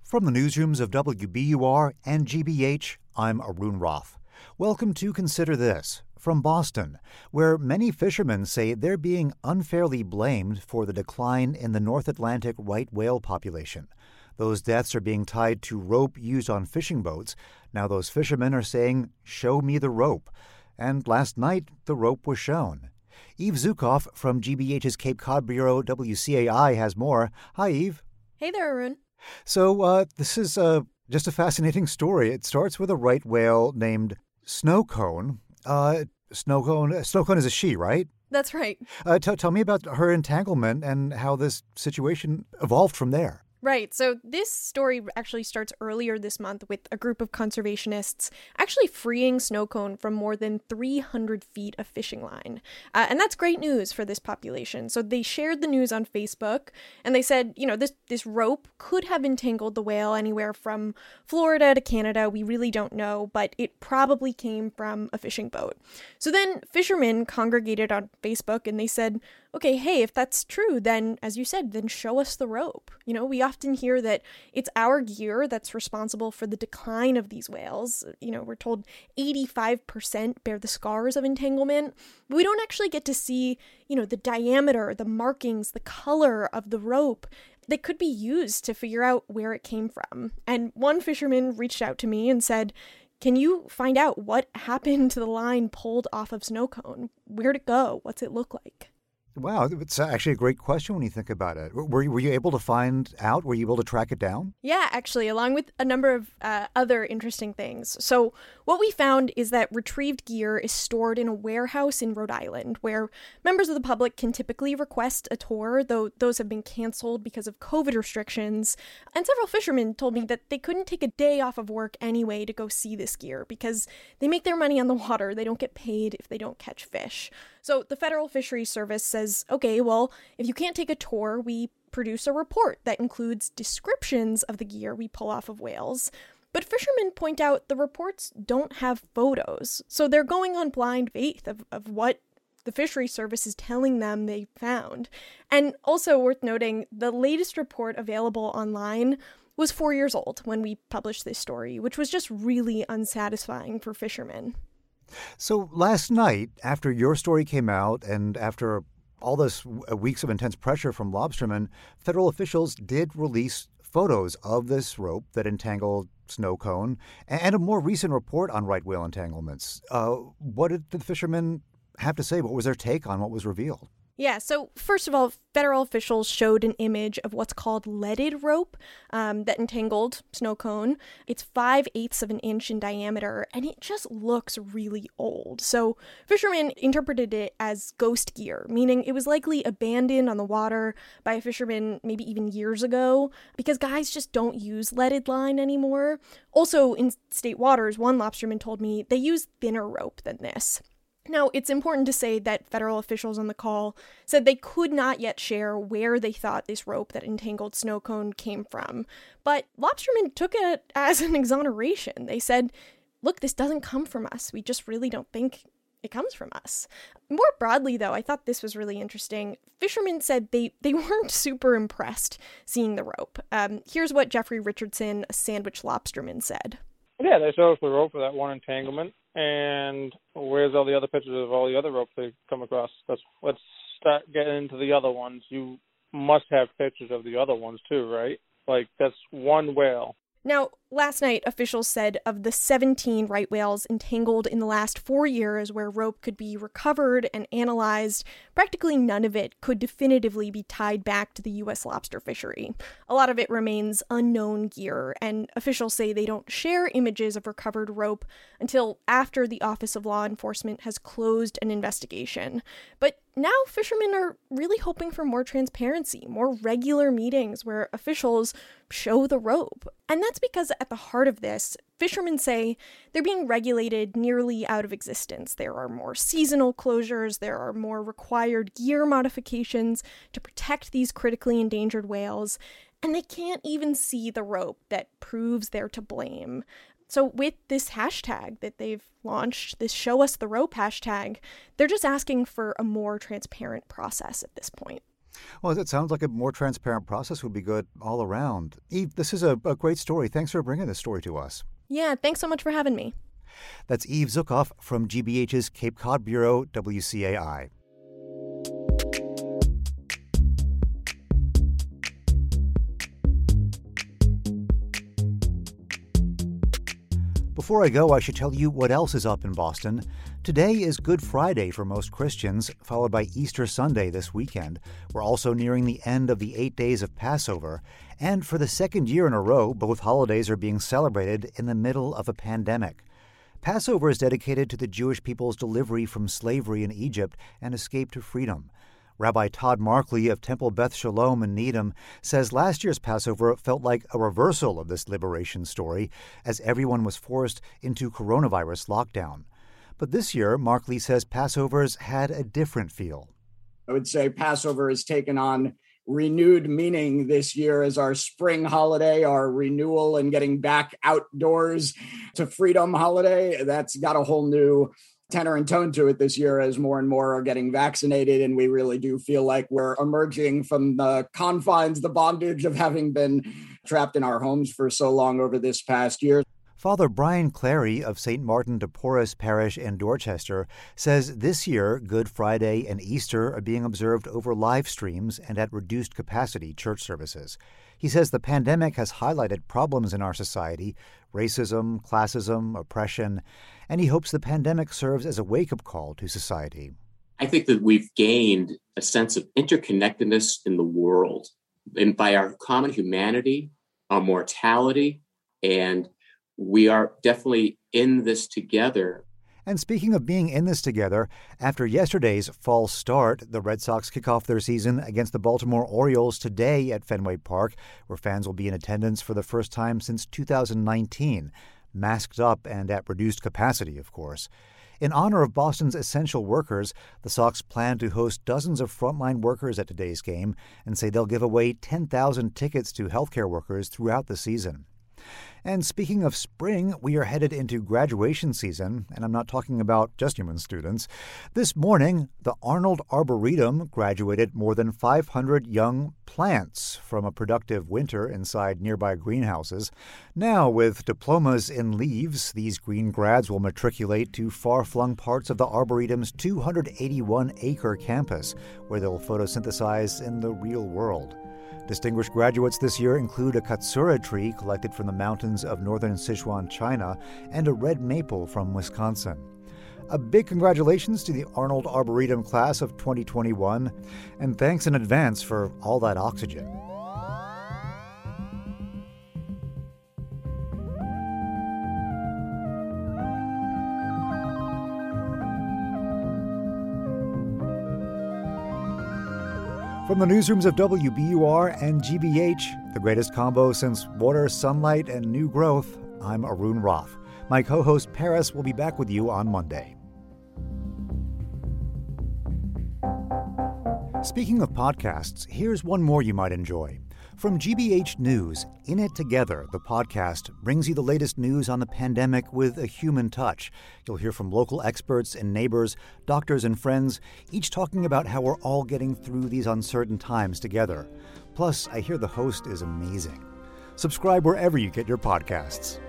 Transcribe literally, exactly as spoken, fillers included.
From the newsrooms of W B U R and G B H, I'm Arun Roth. Welcome to Consider This from Boston, where many fishermen say they're being unfairly blamed for the decline in the North Atlantic right whale population. Those deaths are being tied to rope used on fishing boats. Now those fishermen are saying, "Show me the rope." And last night, the rope was shown. Eve Zukoff from G B H's Cape Cod Bureau W C A I has more. Hi, Eve. Hey there, Arun. So uh, this is uh, just a fascinating story. It starts with a right whale named Snowcone. Uh, Snowcone, Snowcone is a she, right? That's right. Uh, t- tell me about her entanglement and how this situation evolved from there. Right. So this story actually starts earlier this month with a group of conservationists actually freeing Snowcone from more than three hundred feet of fishing line. Uh, and that's great news for this population. So they shared the news on Facebook and they said, you know, this, this rope could have entangled the whale anywhere from Florida to Canada. We really don't know, but it probably came from a fishing boat. So then fishermen congregated on Facebook and they said, okay, hey, if that's true, then, as you said, then show us the rope. You know, we often hear that it's our gear that's responsible for the decline of these whales. You know, we're told eighty-five percent bear the scars of entanglement. But we don't actually get to see, you know, the diameter, the markings, the color of the rope that could be used to figure out where it came from. And one fisherman reached out to me and said, can you find out what happened to the line pulled off of Snowcone? Where'd it go? What's it look like? Wow, it's actually a great question when you think about it. Were you, were you able to find out? Were you able to track it down? Yeah, actually, along with a number of uh, other interesting things. So what we found is that retrieved gear is stored in a warehouse in Rhode Island, where members of the public can typically request a tour, though those have been canceled because of COVID restrictions. And several fishermen told me that they couldn't take a day off of work anyway to go see this gear because they make their money on the water. They don't get paid if they don't catch fish. So the Federal Fisheries Service says, okay, well, if you can't take a tour, we produce a report that includes descriptions of the gear we pull off of whales. But fishermen point out the reports don't have photos. So they're going on blind faith of, of what the Fisheries Service is telling them they found. And also worth noting, the latest report available online was four years old when we published this story, which was just really unsatisfying for fishermen. So last night, after your story came out and after all this weeks of intense pressure from lobstermen, federal officials did release photos of this rope that entangled Snowcone and a more recent report on right whale entanglements. Uh, what did the fishermen have to say? What was their take on what was revealed? Yeah, so first of all, federal officials showed an image of what's called leaded rope um, that entangled Snowcone. It's five-eighths of an inch in diameter, and it just looks really old. So fishermen interpreted it as ghost gear, meaning it was likely abandoned on the water by a fisherman maybe even years ago, because guys just don't use leaded line anymore. Also, in state waters, one lobsterman told me they use thinner rope than this. Now, it's important to say that federal officials on the call said they could not yet share where they thought this rope that entangled Snowcone came from. But lobstermen took it as an exoneration. They said, look, this doesn't come from us. We just really don't think it comes from us. More broadly, though, I thought this was really interesting. Fishermen said they, they weren't super impressed seeing the rope. Um, here's what Jeffrey Richardson, a sandwich lobsterman, said. Yeah, they showed us the rope for that one entanglement. And where's all the other pictures of all the other ropes they've come across? Let's, let's start getting into the other ones. You must have pictures of the other ones too, right? Like, that's one whale. Now, last night, officials said of the seventeen right whales entangled in the last four years where rope could be recovered and analyzed, practically none of it could definitively be tied back to the U S lobster fishery. A lot of it remains unknown gear, and officials say they don't share images of recovered rope until after the Office of Law Enforcement has closed an investigation. But now fishermen are really hoping for more transparency, more regular meetings where officials show the rope. And that's because at the heart of this, fishermen say they're being regulated nearly out of existence. There are more seasonal closures, there are more required gear modifications to protect these critically endangered whales, and they can't even see the rope that proves they're to blame. So with this hashtag that they've launched, this Show Us the Rope hashtag, they're just asking for a more transparent process at this point. Well, it sounds like a more transparent process would be good all around. Eve, this is a, a great story. Thanks for bringing this story to us. Yeah, thanks so much for having me. That's Eve Zukoff from G B H's Cape Cod Bureau, W C A I. Before I go, I should tell you what else is up in Boston. Today is Good Friday for most Christians, followed by Easter Sunday this weekend. We're also nearing the end of the eight days of Passover. And for the second year in a row, both holidays are being celebrated in the middle of a pandemic. Passover is dedicated to the Jewish people's delivery from slavery in Egypt and escape to freedom. Rabbi Todd Markley of Temple Beth Shalom in Needham says last year's Passover felt like a reversal of this liberation story as everyone was forced into coronavirus lockdown. But this year, Markley says Passover's had a different feel. I would say Passover has taken on renewed meaning this year as our spring holiday, our renewal and getting back outdoors to freedom holiday. That's got a whole new tenor and tone to it this year as more and more are getting vaccinated. And we really do feel like we're emerging from the confines, the bondage of having been trapped in our homes for so long over this past year. Father Brian Clary of Saint Martin de Porres Parish in Dorchester says this year Good Friday and Easter are being observed over live streams and at reduced capacity church services. He says the pandemic has highlighted problems in our society, racism, classism, oppression, and he hopes the pandemic serves as a wake-up call to society. I think that we've gained a sense of interconnectedness in the world, and by our common humanity, our mortality, and we are definitely in this together. And speaking of being in this together, after yesterday's false start, the Red Sox kick off their season against the Baltimore Orioles today at Fenway Park, where fans will be in attendance for the first time since two thousand nineteen, masked up and at reduced capacity, of course. In honor of Boston's essential workers, the Sox plan to host dozens of frontline workers at today's game and say they'll give away ten thousand tickets to healthcare workers throughout the season. And speaking of spring, we are headed into graduation season, and I'm not talking about just human students. This morning, the Arnold Arboretum graduated more than five hundred young plants from a productive winter inside nearby greenhouses. Now, with diplomas in leaves, these green grads will matriculate to far-flung parts of the Arboretum's two hundred eighty-one acre campus, where they'll photosynthesize in the real world. Distinguished graduates this year include a katsura tree collected from the mountains of northern Sichuan, China, and a red maple from Wisconsin. A big congratulations to the Arnold Arboretum class of twenty twenty-one, and thanks in advance for all that oxygen. From the newsrooms of W B U R and G B H, the greatest combo since water, sunlight, and new growth, I'm Arun Roth. My co-host Paris will be back with you on Monday. Speaking of podcasts, here's one more you might enjoy. From G B H News, In It Together, the podcast, brings you the latest news on the pandemic with a human touch. You'll hear from local experts and neighbors, doctors and friends, each talking about how we're all getting through these uncertain times together. Plus, I hear the host is amazing. Subscribe wherever you get your podcasts.